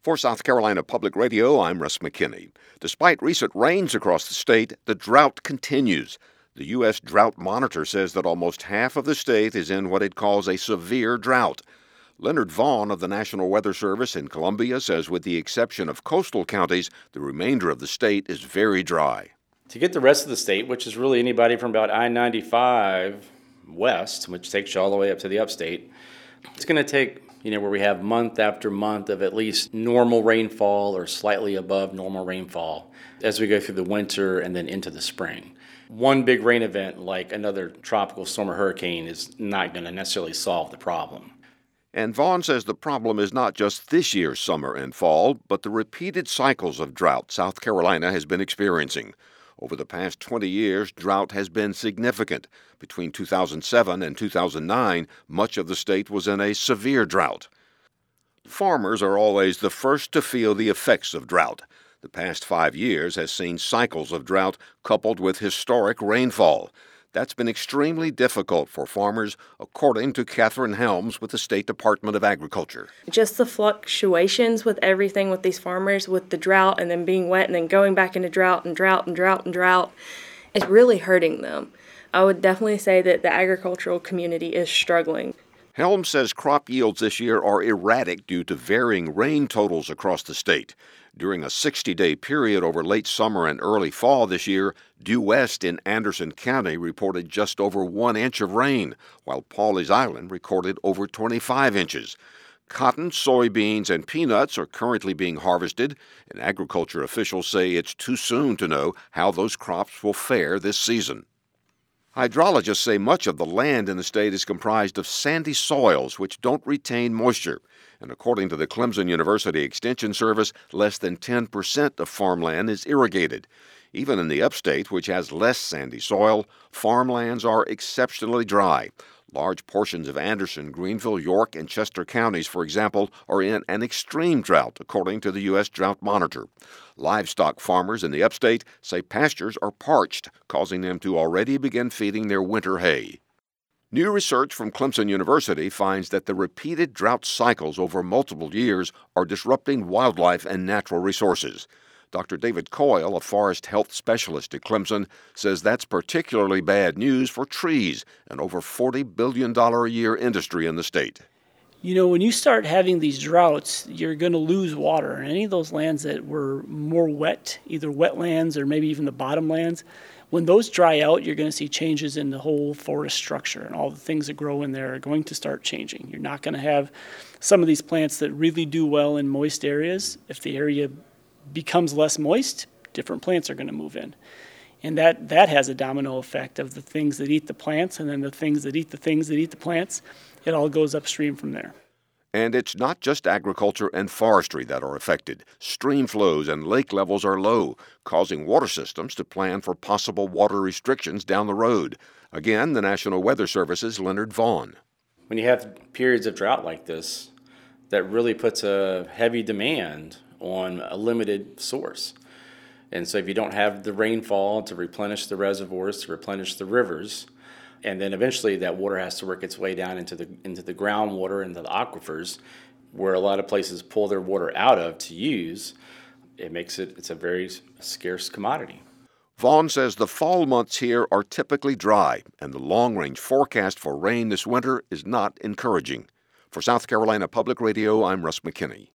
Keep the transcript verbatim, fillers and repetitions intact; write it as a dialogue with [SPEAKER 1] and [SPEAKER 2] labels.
[SPEAKER 1] For South Carolina Public Radio, I'm Russ McKinney. Despite recent rains across the state, the drought continues. The U S Drought Monitor says that almost half of the state is in what it calls a severe drought. Leonard Vaughn of the National Weather Service in Columbia says with the exception of coastal counties, the remainder of the state is very dry.
[SPEAKER 2] To get the rest of the state, which is really anybody from about I ninety-five west, which takes you all the way up to the upstate, it's going to take, you know, where we have month after month of at least normal rainfall or slightly above normal rainfall as we go through the winter and then into the spring. One big rain event like another tropical storm or hurricane is not going to necessarily solve the problem.
[SPEAKER 1] And Vaughn says the problem is not just this year's summer and fall, but the repeated cycles of drought South Carolina has been experiencing. Over the past twenty years, drought has been significant. Between two thousand seven and two thousand nine, much of the state was in a severe drought. Farmers are always the first to feel the effects of drought. The past five years has seen cycles of drought coupled with historic rainfall. That's been extremely difficult for farmers, according to Catherine Helms with the State Department of Agriculture.
[SPEAKER 3] Just the fluctuations with everything with these farmers, with the drought and then being wet and then going back into drought and drought and drought and drought, is really hurting them. I would definitely say that the agricultural community is struggling.
[SPEAKER 1] Helms says crop yields this year are erratic due to varying rain totals across the state. During a sixty-day period over late summer and early fall this year, due west in Anderson County reported just over one inch of rain, while Pawleys Island recorded over twenty-five inches. Cotton, soybeans, and peanuts are currently being harvested, and agriculture officials say it's too soon to know how those crops will fare this season. Hydrologists say much of the land in the state is comprised of sandy soils which don't retain moisture. And according to the Clemson University Extension Service, less than ten percent of farmland is irrigated. Even in the upstate, which has less sandy soil, farmlands are exceptionally dry. Large portions of Anderson, Greenville, York, and Chester counties, for example, are in an extreme drought, according to the U S Drought Monitor. Livestock farmers in the upstate say pastures are parched, causing them to already begin feeding their winter hay. New research from Clemson University finds that the repeated drought cycles over multiple years are disrupting wildlife and natural resources. Doctor David Coyle, a forest health specialist at Clemson, says that's particularly bad news for trees, an over forty billion dollars a year industry in the state.
[SPEAKER 4] You know, when you start having these droughts, you're going to lose water. And any of those lands that were more wet, either wetlands or maybe even the bottomlands, when those dry out, you're going to see changes in the whole forest structure, and all the things that grow in there are going to start changing. You're not going to have some of these plants that really do well in moist areas. If the area becomes less moist, different plants are going to move in. And that, that has a domino effect of the things that eat the plants and then the things that eat the things that eat the plants. It all goes upstream from there.
[SPEAKER 1] And it's not just agriculture and forestry that are affected. Stream flows and lake levels are low, causing water systems to plan for possible water restrictions down the road. Again, the National Weather Service's Leonard Vaughn.
[SPEAKER 2] When you have periods of drought like this, that really puts a heavy demand on a limited source. And so if you don't have the rainfall to replenish the reservoirs, to replenish the rivers, and then eventually that water has to work its way down into the into the groundwater, into the aquifers, where a lot of places pull their water out of to use, it makes it, it's a very scarce commodity.
[SPEAKER 1] Vaughn says the fall months here are typically dry, and the long-range forecast for rain this winter is not encouraging. For South Carolina Public Radio, I'm Russ McKinney.